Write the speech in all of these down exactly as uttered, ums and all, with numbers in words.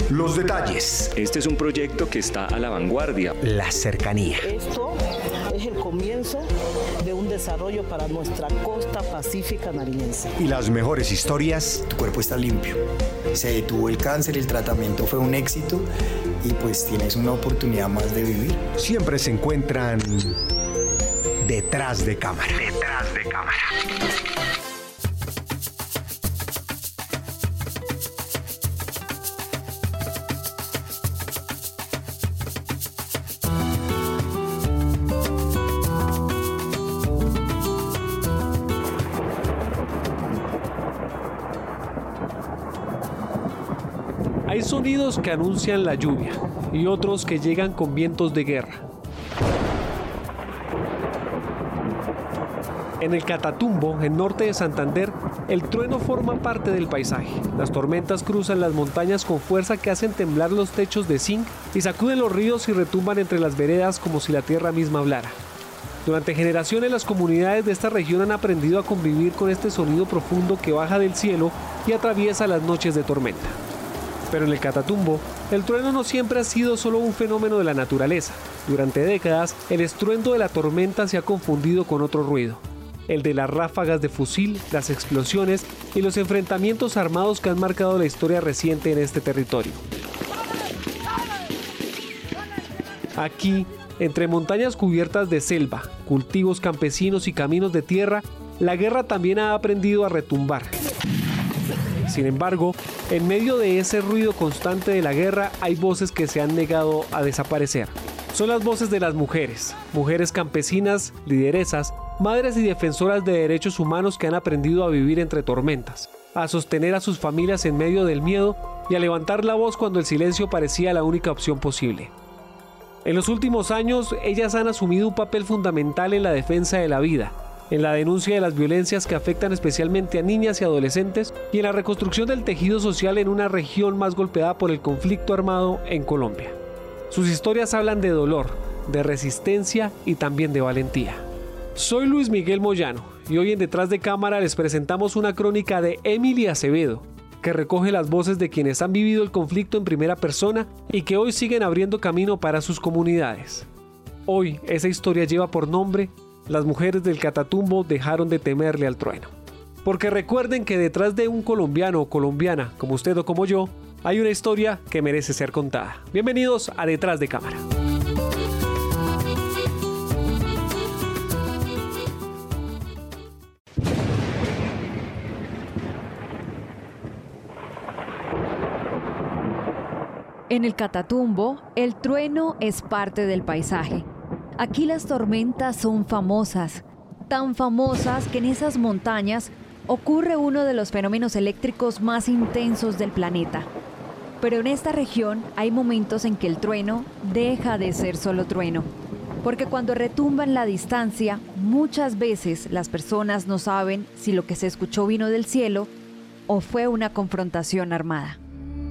Los detalles. Este es un proyecto que está a la vanguardia. La cercanía. Esto es el comienzo de un desarrollo para nuestra costa pacífica nariñense. Y las mejores historias. Tu cuerpo está limpio. Se detuvo el cáncer, el tratamiento fue un éxito y pues tienes una oportunidad más de vivir. Siempre se encuentran detrás de cámara. Detrás de cámara. Hay sonidos que anuncian la lluvia y otros que llegan con vientos de guerra. En el Catatumbo, en norte de Santander, el trueno forma parte del paisaje. Las tormentas cruzan las montañas con fuerza que hacen temblar los techos de zinc y sacuden los ríos y retumban entre las veredas como si la tierra misma hablara. Durante generaciones las comunidades de esta región han aprendido a convivir con este sonido profundo que baja del cielo y atraviesa las noches de tormenta. Pero en el Catatumbo, el trueno no siempre ha sido solo un fenómeno de la naturaleza. Durante décadas, el estruendo de la tormenta se ha confundido con otro ruido, el de las ráfagas de fusil, las explosiones y los enfrentamientos armados que han marcado la historia reciente en este territorio. Aquí, entre montañas cubiertas de selva, cultivos campesinos y caminos de tierra, la guerra también ha aprendido a retumbar. Sin embargo, en medio de ese ruido constante de la guerra hay voces que se han negado a desaparecer. Son las voces de las mujeres, mujeres campesinas, lideresas, madres y defensoras de derechos humanos que han aprendido a vivir entre tormentas, a sostener a sus familias en medio del miedo y a levantar la voz cuando el silencio parecía la única opción posible. En los últimos años, ellas han asumido un papel fundamental en la defensa de la vida, en la denuncia de las violencias que afectan especialmente a niñas y adolescentes y en la reconstrucción del tejido social en una región más golpeada por el conflicto armado en Colombia. Sus historias hablan de dolor, de resistencia y también de valentía. Soy Luis Miguel Moyano y hoy en Detrás de Cámara les presentamos una crónica de Emily Acevedo, que recoge las voces de quienes han vivido el conflicto en primera persona y que hoy siguen abriendo camino para sus comunidades. Hoy esa historia lleva por nombre Las mujeres del Catatumbo dejaron de temerle al trueno. Porque recuerden que detrás de un colombiano o colombiana, como usted o como yo, hay una historia que merece ser contada. Bienvenidos a Detrás de Cámara. En el Catatumbo, el trueno es parte del paisaje. Aquí las tormentas son famosas, tan famosas que en esas montañas ocurre uno de los fenómenos eléctricos más intensos del planeta. Pero en esta región hay momentos en que el trueno deja de ser solo trueno, porque cuando retumba en la distancia, muchas veces las personas no saben si lo que se escuchó vino del cielo o fue una confrontación armada.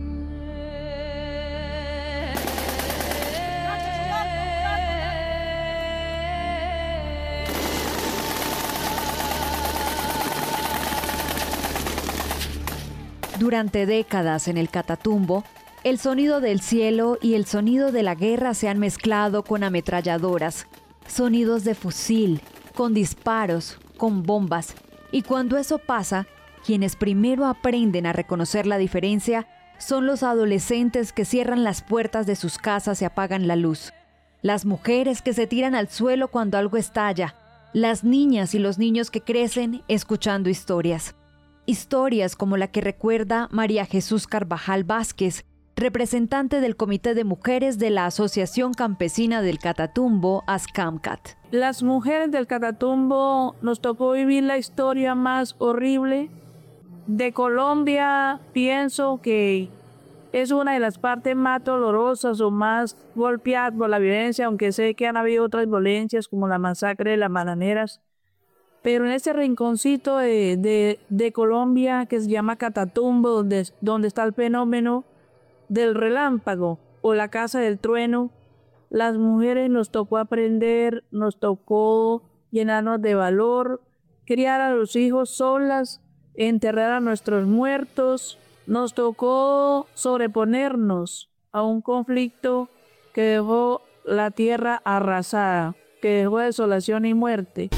Durante décadas en el Catatumbo, el sonido del cielo y el sonido de la guerra se han mezclado con ametralladoras, sonidos de fusil, con disparos, con bombas. Y cuando eso pasa, quienes primero aprenden a reconocer la diferencia son los adolescentes que cierran las puertas de sus casas y apagan la luz, las mujeres que se tiran al suelo cuando algo estalla, las niñas y los niños que crecen escuchando historias. Historias como la que recuerda María Jesús Carvajal Vázquez, representante del Comité de Mujeres de la Asociación Campesina del Catatumbo, ASCAMCAT. Las mujeres del Catatumbo nos tocó vivir la historia más horrible de Colombia. Pienso que es una de las partes más dolorosas o más golpeadas por la violencia, aunque sé que han habido otras violencias como la masacre de las bananeras. Pero en ese rinconcito de, de, de Colombia que se llama Catatumbo, donde, donde está el fenómeno del relámpago o la casa del trueno, las mujeres nos tocó aprender, nos tocó llenarnos de valor, criar a los hijos solas, enterrar a nuestros muertos, nos tocó sobreponernos a un conflicto que dejó la tierra arrasada, que dejó desolación y muerte.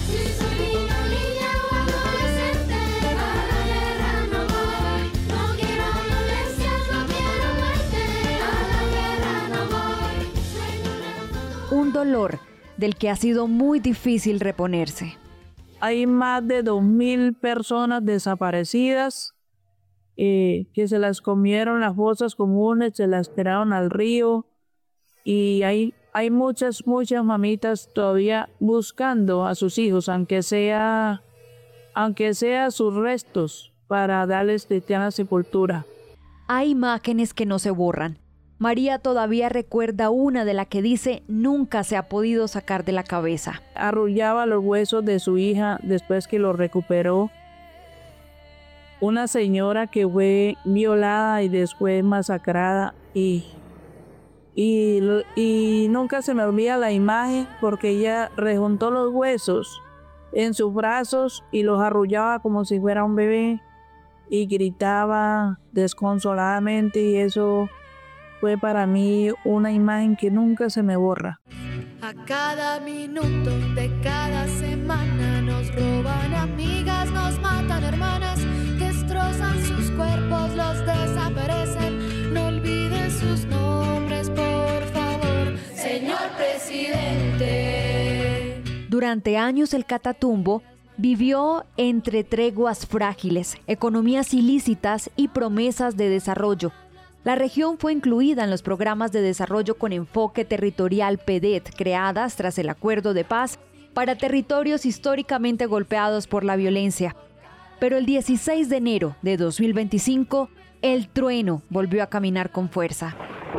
Un dolor del que ha sido muy difícil reponerse. Hay más de dos mil personas desaparecidas, eh, que se las comieron las fosas comunes, se las tiraron al río, y hay, hay muchas, muchas mamitas todavía buscando a sus hijos, aunque sea, aunque sea sus restos, para darles cristiana sepultura. Hay imágenes que no se borran. María todavía recuerda una de la que dice nunca se ha podido sacar de la cabeza. Arrullaba los huesos de su hija después que los recuperó. Una señora que fue violada y después masacrada, y, y, y nunca se me olvida la imagen porque ella rejuntó los huesos en sus brazos y los arrullaba como si fuera un bebé y gritaba desconsoladamente, y eso fue para mí una imagen que nunca se me borra. A cada minuto de cada semana nos roban amigas, nos matan hermanas, destrozan sus cuerpos, los desaparecen. No olviden sus nombres, por favor, señor presidente. Durante años el Catatumbo vivió entre treguas frágiles, economías ilícitas y promesas de desarrollo. La región fue incluida en los programas de desarrollo con enfoque territorial P D E T, creadas tras el Acuerdo de Paz para territorios históricamente golpeados por la violencia. Pero el dieciséis de enero de dos mil veinticinco, el trueno volvió a caminar con fuerza.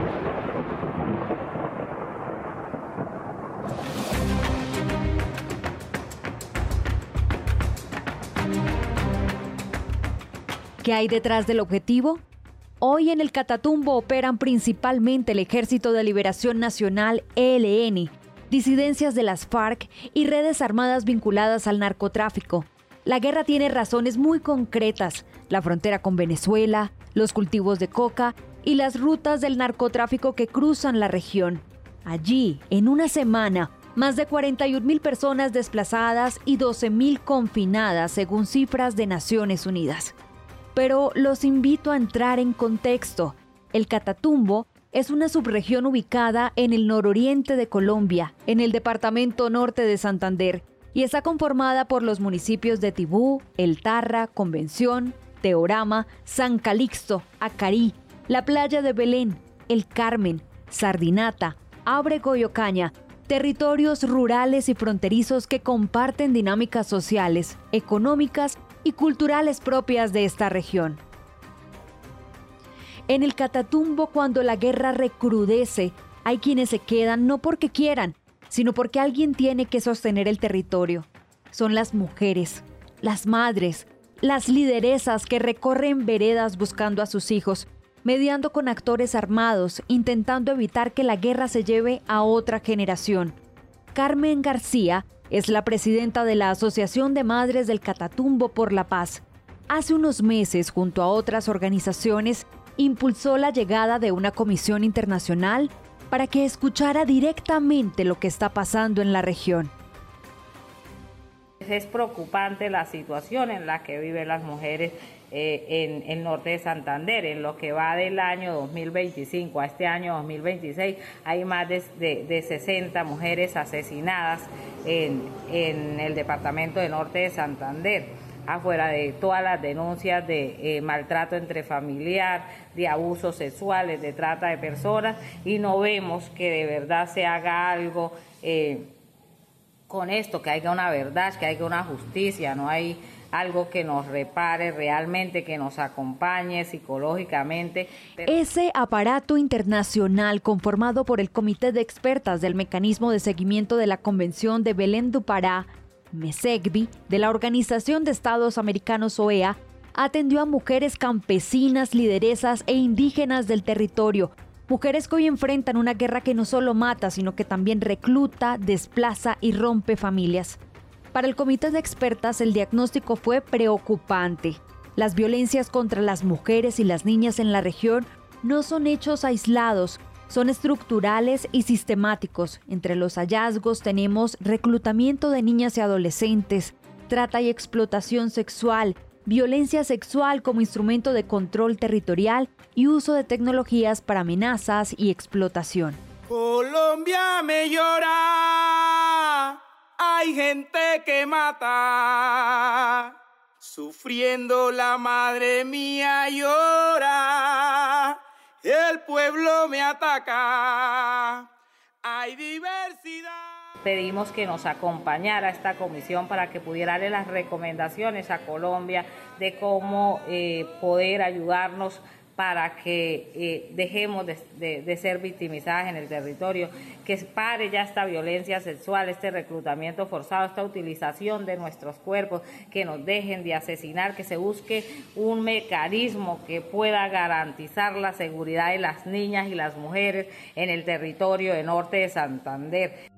¿Qué hay detrás del objetivo? Hoy en el Catatumbo operan principalmente el Ejército de Liberación Nacional E L N, disidencias de las FARC y redes armadas vinculadas al narcotráfico. La guerra tiene razones muy concretas: la frontera con Venezuela, los cultivos de coca y las rutas del narcotráfico que cruzan la región. Allí, en una semana, más de cuarenta y un mil personas desplazadas y doce mil confinadas, según cifras de Naciones Unidas. Pero los invito a entrar en contexto. El Catatumbo es una subregión ubicada en el nororiente de Colombia, en el departamento norte de Santander, y está conformada por los municipios de Tibú, El Tarra, Convención, Teorama, San Calixto, Acarí, la playa de Belén, El Carmen, Sardinata, Ábrego y Ocaña, territorios rurales y fronterizos que comparten dinámicas sociales, económicas y culturales propias de esta región. En el Catatumbo, cuando la guerra recrudece, hay quienes se quedan no porque quieran, sino porque alguien tiene que sostener el territorio. Son las mujeres, las madres, las lideresas que recorren veredas buscando a sus hijos, mediando con actores armados, intentando evitar que la guerra se lleve a otra generación. Carmen García es la presidenta de la Asociación de Madres del Catatumbo por la Paz. Hace unos meses, junto a otras organizaciones, impulsó la llegada de una comisión internacional para que escuchara directamente lo que está pasando en la región. Es preocupante la situación en la que viven las mujeres eh, en el norte de Santander. En lo que va del año dos mil veinticinco a este año dos mil veintiséis, hay más de, de, de sesenta mujeres asesinadas en, en el departamento del norte de Santander, afuera de todas las denuncias de eh, maltrato intrafamiliar, de abusos sexuales, de trata de personas, y no vemos que de verdad se haga algo eh, con esto, que haya una verdad, que haya una justicia. No hay algo que nos repare realmente, que nos acompañe psicológicamente. Ese aparato internacional conformado por el Comité de Expertas del Mecanismo de Seguimiento de la Convención de Belén do Pará, MESECBI, de la Organización de Estados Americanos O E A, atendió a mujeres campesinas, lideresas e indígenas del territorio, mujeres que hoy enfrentan una guerra que no solo mata, sino que también recluta, desplaza y rompe familias. Para el Comité de Expertas, el diagnóstico fue preocupante. Las violencias contra las mujeres y las niñas en la región no son hechos aislados, son estructurales y sistemáticos. Entre los hallazgos tenemos reclutamiento de niñas y adolescentes, trata y explotación sexual, violencia sexual como instrumento de control territorial y uso de tecnologías para amenazas y explotación. Colombia me llora, hay gente que mata. Sufriendo la madre mía llora, el pueblo me ataca, hay diversidad. Pedimos que nos acompañara esta comisión para que pudiera darle las recomendaciones a Colombia de cómo eh, poder ayudarnos para que eh, dejemos de, de, de ser victimizadas en el territorio, que pare ya esta violencia sexual, este reclutamiento forzado, esta utilización de nuestros cuerpos, que nos dejen de asesinar, que se busque un mecanismo que pueda garantizar la seguridad de las niñas y las mujeres en el territorio de Norte de Santander.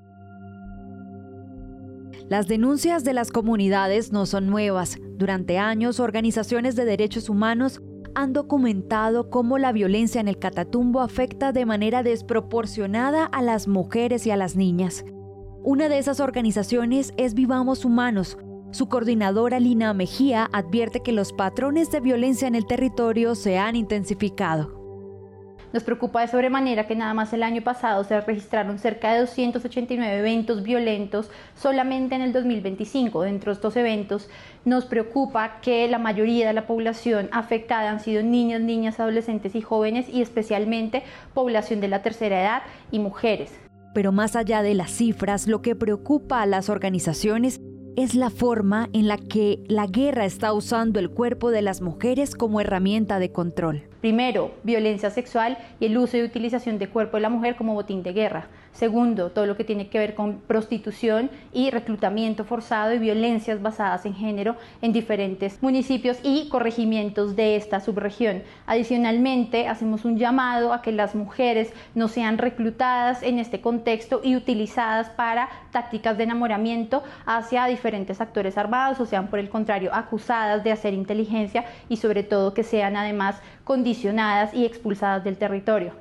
Las denuncias de las comunidades no son nuevas. Durante años, organizaciones de derechos humanos han documentado cómo la violencia en el Catatumbo afecta de manera desproporcionada a las mujeres y a las niñas. Una de esas organizaciones es Vivamos Humanos. Su coordinadora Lina Mejía advierte que los patrones de violencia en el territorio se han intensificado. Nos preocupa de sobremanera que nada más el año pasado se registraron cerca de doscientos ochenta y nueve eventos violentos solamente en el dos mil veinticinco. Dentro de estos eventos nos preocupa que la mayoría de la población afectada han sido niños, niñas, adolescentes y jóvenes, y especialmente población de la tercera edad y mujeres. Pero más allá de las cifras, lo que preocupa a las organizaciones es la forma en la que la guerra está usando el cuerpo de las mujeres como herramienta de control. Primero, violencia sexual y el uso y utilización del cuerpo de la mujer como botín de guerra. Segundo, todo lo que tiene que ver con prostitución y reclutamiento forzado y violencias basadas en género en diferentes municipios y corregimientos de esta subregión. Adicionalmente, hacemos un llamado a que las mujeres no sean reclutadas en este contexto y utilizadas para tácticas de enamoramiento hacia diferentes actores armados, o sean por el contrario acusadas de hacer inteligencia, y sobre todo que sean además condicionadas y expulsadas del territorio.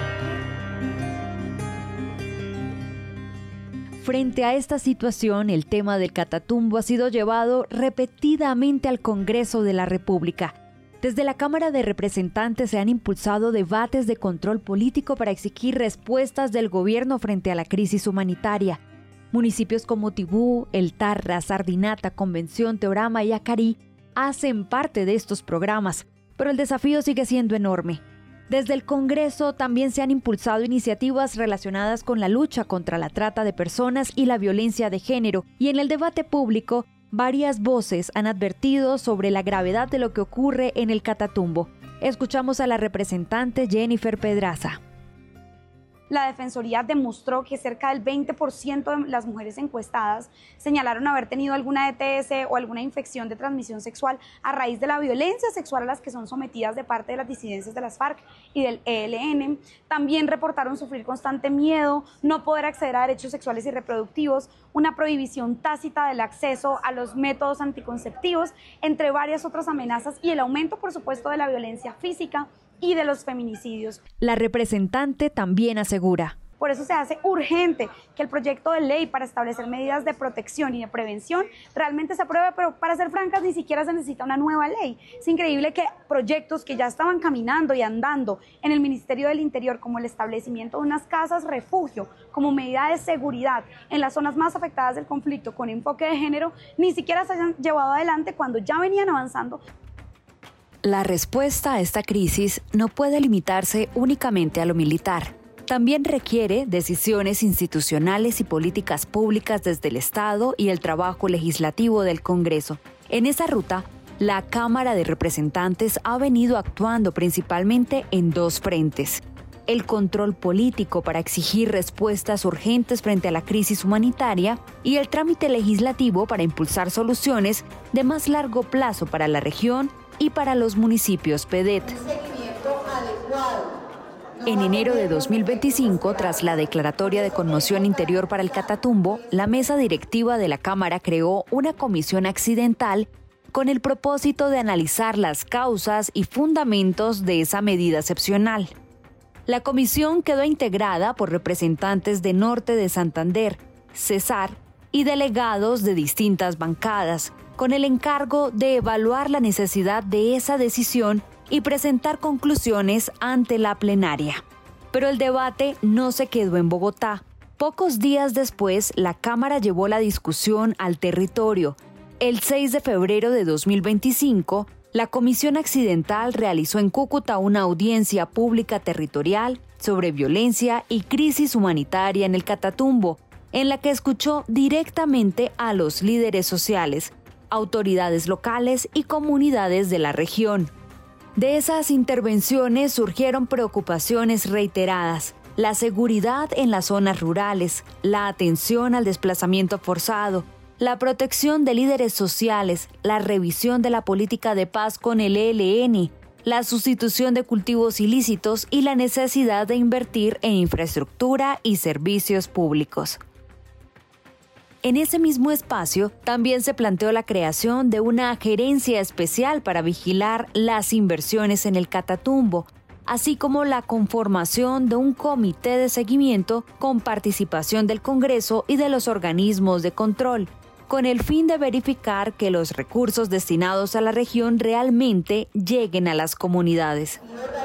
Frente a esta situación, el tema del Catatumbo ha sido llevado repetidamente al Congreso de la República. Desde la Cámara de Representantes se han impulsado debates de control político para exigir respuestas del gobierno frente a la crisis humanitaria. Municipios como Tibú, El Tarra, Sardinata, Convención, Teorama y Acarí hacen parte de estos programas, pero el desafío sigue siendo enorme. Desde el Congreso también se han impulsado iniciativas relacionadas con la lucha contra la trata de personas y la violencia de género, y en el debate público, varias voces han advertido sobre la gravedad de lo que ocurre en el Catatumbo. Escuchamos a la representante Jennifer Pedraza. La Defensoría demostró que cerca del veinte por ciento de las mujeres encuestadas señalaron haber tenido alguna E T S o alguna infección de transmisión sexual a raíz de la violencia sexual a las que son sometidas de parte de las disidencias de las FARC y del E L N. También reportaron sufrir constante miedo, no poder acceder a derechos sexuales y reproductivos, una prohibición tácita del acceso a los métodos anticonceptivos, entre varias otras amenazas, y el aumento, por supuesto, de la violencia física y de los feminicidios. La representante también asegura: por eso se hace urgente que el proyecto de ley para establecer medidas de protección y de prevención realmente se apruebe, pero para ser francas ni siquiera se necesita una nueva ley. Es increíble que proyectos que ya estaban caminando y andando en el Ministerio del Interior, como el establecimiento de unas casas refugio como medida de seguridad en las zonas más afectadas del conflicto con enfoque de género, ni siquiera se hayan llevado adelante cuando ya venían avanzando. La respuesta a esta crisis no puede limitarse únicamente a lo militar. También requiere decisiones institucionales y políticas públicas desde el Estado y el trabajo legislativo del Congreso. En esa ruta, la Cámara de Representantes ha venido actuando principalmente en dos frentes: el control político para exigir respuestas urgentes frente a la crisis humanitaria y el trámite legislativo para impulsar soluciones de más largo plazo para la región y para los municipios P E D E T. En enero de dos mil veinticinco, tras la declaratoria de conmoción interior para el Catatumbo, la mesa directiva de la Cámara creó una comisión accidental con el propósito de analizar las causas y fundamentos de esa medida excepcional. La comisión quedó integrada por representantes de Norte de Santander, Cesar y delegados de distintas bancadas, con el encargo de evaluar la necesidad de esa decisión y presentar conclusiones ante la plenaria. Pero el debate no se quedó en Bogotá. Pocos días después, la Cámara llevó la discusión al territorio. El seis de febrero de dos mil veinticinco, la Comisión Accidental realizó en Cúcuta una audiencia pública territorial sobre violencia y crisis humanitaria en el Catatumbo, en la que escuchó directamente a los líderes sociales, autoridades locales y comunidades de la región. De esas intervenciones surgieron preocupaciones reiteradas: la seguridad en las zonas rurales, la atención al desplazamiento forzado, la protección de líderes sociales, la revisión de la política de paz con el E L N, la sustitución de cultivos ilícitos y la necesidad de invertir en infraestructura y servicios públicos. En ese mismo espacio también se planteó la creación de una gerencia especial para vigilar las inversiones en el Catatumbo, así como la conformación de un comité de seguimiento con participación del Congreso y de los organismos de control, con el fin de verificar que los recursos destinados a la región realmente lleguen a las comunidades.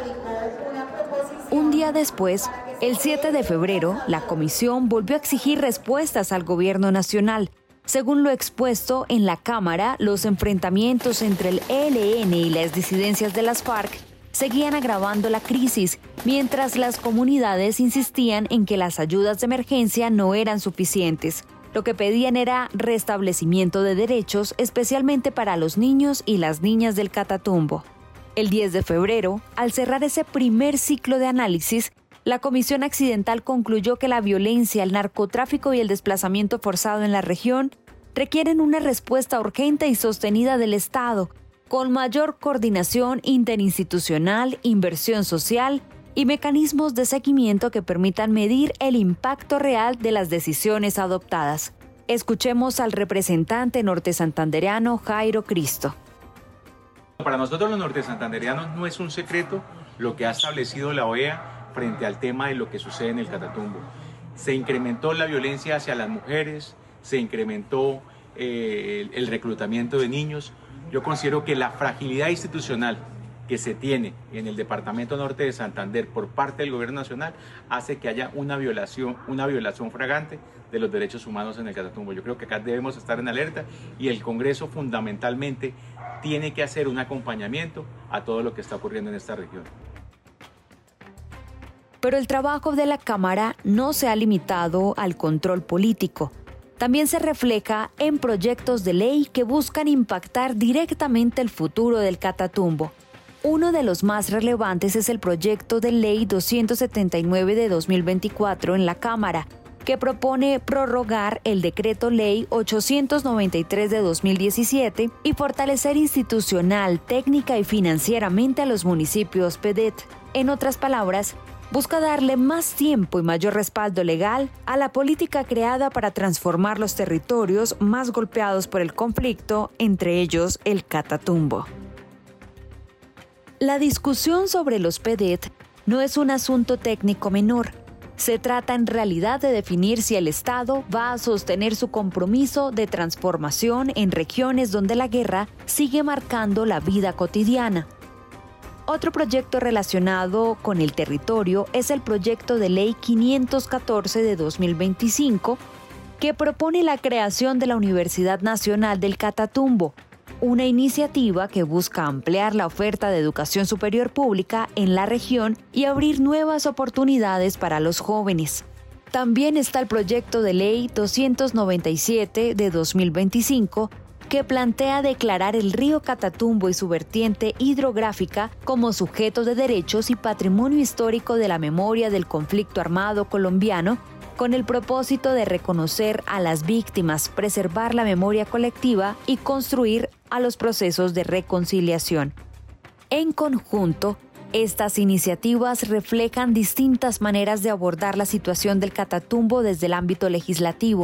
Un día después, el siete de febrero, la comisión volvió a exigir respuestas al gobierno nacional. Según lo expuesto en la Cámara, los enfrentamientos entre el E L N y las disidencias de las FARC seguían agravando la crisis, mientras las comunidades insistían en que las ayudas de emergencia no eran suficientes. Lo que pedían era restablecimiento de derechos, especialmente para los niños y las niñas del Catatumbo. El diez de febrero, al cerrar ese primer ciclo de análisis, la Comisión Accidental concluyó que la violencia, el narcotráfico y el desplazamiento forzado en la región requieren una respuesta urgente y sostenida del Estado, con mayor coordinación interinstitucional, inversión social y mecanismos de seguimiento que permitan medir el impacto real de las decisiones adoptadas. Escuchemos al representante nortesantandereano Jairo Cristo. Para nosotros los nortesantandereanos no es un secreto lo que ha establecido la O E A frente al tema de lo que sucede en el Catatumbo. Se incrementó la violencia hacia las mujeres, se incrementó eh, el, el reclutamiento de niños. Yo considero que la fragilidad institucional que se tiene en el Departamento Norte de Santander por parte del Gobierno Nacional hace que haya una violación, una violación flagrante de los derechos humanos en el Catatumbo. Yo creo que acá debemos estar en alerta y el Congreso fundamentalmente tiene que hacer un acompañamiento a todo lo que está ocurriendo en esta región. Pero el trabajo de la Cámara no se ha limitado al control político. También se refleja en proyectos de ley que buscan impactar directamente el futuro del Catatumbo. Uno de los más relevantes es el proyecto de ley doscientos setenta y nueve de dos mil veinticuatro en la Cámara, que propone prorrogar el decreto ley ochocientos noventa y tres de dos mil diecisiete y fortalecer institucional, técnica y financieramente a los municipios P E D E T. En otras palabras, busca darle más tiempo y mayor respaldo legal a la política creada para transformar los territorios más golpeados por el conflicto, entre ellos el Catatumbo. La discusión sobre los P E D E T no es un asunto técnico menor. Se trata en realidad de definir si el Estado va a sostener su compromiso de transformación en regiones donde la guerra sigue marcando la vida cotidiana. Otro proyecto relacionado con el territorio es el proyecto de ley quinientos catorce de dos mil veinticinco, que propone la creación de la Universidad Nacional del Catatumbo, una iniciativa que busca ampliar la oferta de educación superior pública en la región y abrir nuevas oportunidades para los jóvenes. También está el proyecto de ley doscientos noventa y siete de dos mil veinticinco, que plantea declarar el río Catatumbo y su vertiente hidrográfica como sujeto de derechos y patrimonio histórico de la memoria del conflicto armado colombiano, con el propósito de reconocer a las víctimas, preservar la memoria colectiva y construir a los procesos de reconciliación. En conjunto, estas iniciativas reflejan distintas maneras de abordar la situación del Catatumbo desde el ámbito legislativo,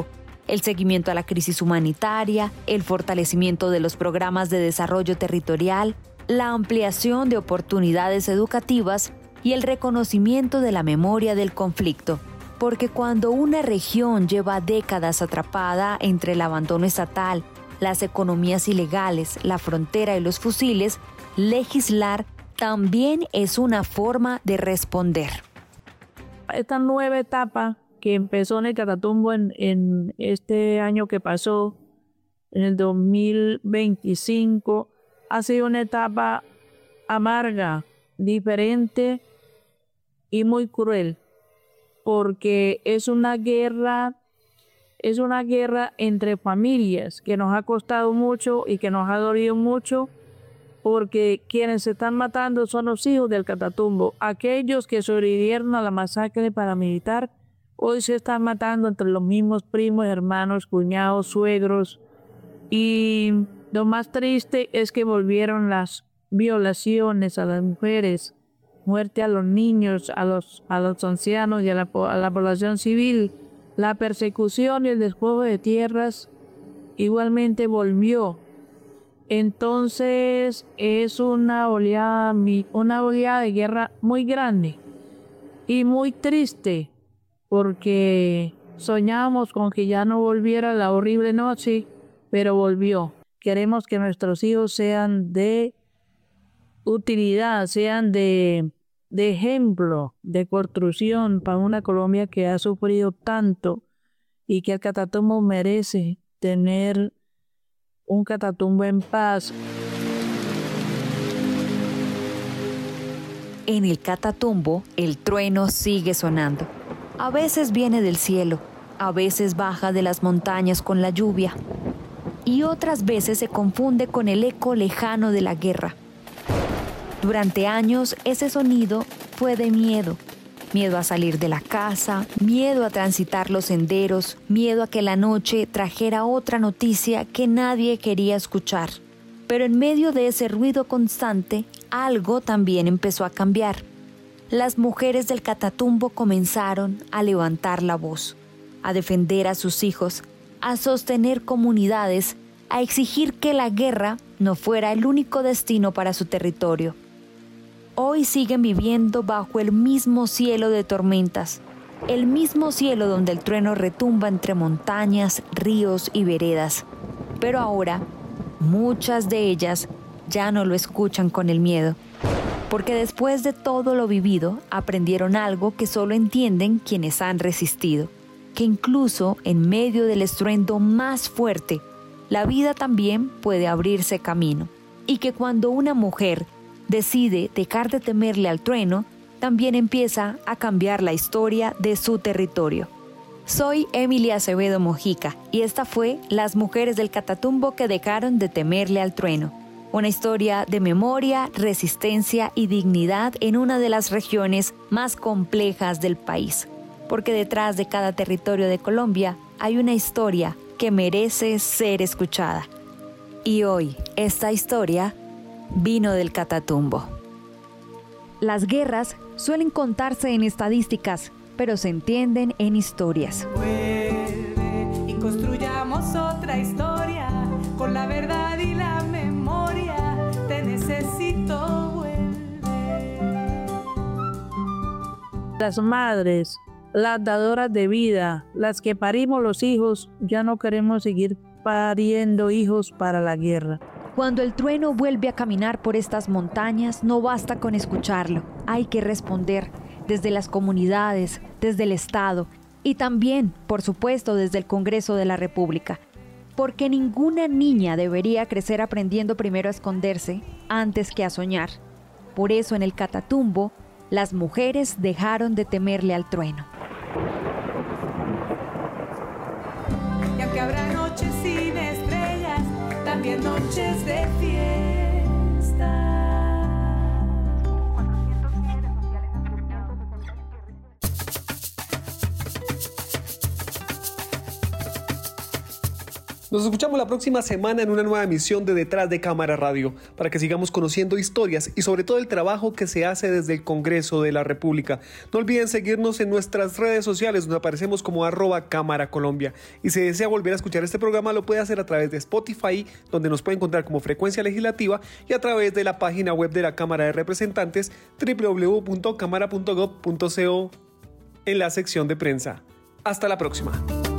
el seguimiento a la crisis humanitaria, el fortalecimiento de los programas de desarrollo territorial, la ampliación de oportunidades educativas y el reconocimiento de la memoria del conflicto. Porque cuando una región lleva décadas atrapada entre el abandono estatal, las economías ilegales, la frontera y los fusiles, legislar también es una forma de responder. Esta nueva etapa que empezó en el Catatumbo en, en este año que pasó, en el dos mil veinticinco, ha sido una etapa amarga, diferente y muy cruel, porque es una guerra, es una guerra entre familias que nos ha costado mucho y que nos ha dolido mucho, porque quienes se están matando son los hijos del Catatumbo. Aquellos que sobrevivieron a la masacre paramilitar, hoy se están matando entre los mismos primos, hermanos, cuñados, suegros, y lo más triste es que volvieron las violaciones a las mujeres, muerte a los niños, a los, a los ancianos y a la, a la población civil. La persecución y el despojo de tierras igualmente volvió. Entonces es una oleada, una oleada de guerra muy grande y muy triste, porque soñamos con que ya no volviera la horrible noche, pero volvió. Queremos que nuestros hijos sean de utilidad, sean de, de ejemplo, de construcción para una Colombia que ha sufrido tanto, y que el Catatumbo merece tener un Catatumbo en paz. En el Catatumbo, el trueno sigue sonando. A veces viene del cielo, a veces baja de las montañas con la lluvia, y otras veces se confunde con el eco lejano de la guerra. Durante años, ese sonido fue de miedo. Miedo a salir de la casa, miedo a transitar los senderos, miedo a que la noche trajera otra noticia que nadie quería escuchar. Pero en medio de ese ruido constante, algo también empezó a cambiar. Las mujeres del Catatumbo comenzaron a levantar la voz, a defender a sus hijos, a sostener comunidades, a exigir que la guerra no fuera el único destino para su territorio. Hoy siguen viviendo bajo el mismo cielo de tormentas, el mismo cielo donde el trueno retumba entre montañas, ríos y veredas. Pero ahora, muchas de ellas ya no lo escuchan con el miedo, porque después de todo lo vivido, aprendieron algo que solo entienden quienes han resistido, que incluso en medio del estruendo más fuerte, la vida también puede abrirse camino, y que cuando una mujer decide dejar de temerle al trueno, también empieza a cambiar la historia de su territorio. Soy Emilia Acevedo Mojica y esta fue Las mujeres del Catatumbo que dejaron de temerle al trueno. Una historia de memoria, resistencia y dignidad en una de las regiones más complejas del país. Porque detrás de cada territorio de Colombia hay una historia que merece ser escuchada. Y hoy, esta historia vino del Catatumbo. Las guerras suelen contarse en estadísticas, pero se entienden en historias. Vuelve y construyamos otra historia con la verdad y la memoria. Te necesito, vuelve. Las madres, las dadoras de vida, las que parimos los hijos, ya no queremos seguir pariendo hijos para la guerra. Cuando el trueno vuelve a caminar por estas montañas, no basta con escucharlo. Hay que responder desde las comunidades, desde el Estado y también, por supuesto, desde el Congreso de la República. Porque ninguna niña debería crecer aprendiendo primero a esconderse antes que a soñar. Por eso en el Catatumbo, las mujeres dejaron de temerle al trueno. Y aunque habrá noches sin estrellas, también noches de fiesta. Nos escuchamos la próxima semana en una nueva emisión de Detrás de Cámara Radio, para que sigamos conociendo historias y sobre todo el trabajo que se hace desde el Congreso de la República. No olviden seguirnos en nuestras redes sociales, donde aparecemos como arroba Cámara Colombia. Y si desea volver a escuchar este programa, lo puede hacer a través de Spotify, donde nos puede encontrar como Frecuencia Legislativa, y a través de la página web de la Cámara de Representantes, doble u doble u doble u punto cámara punto gov punto co, en la sección de prensa. Hasta la próxima.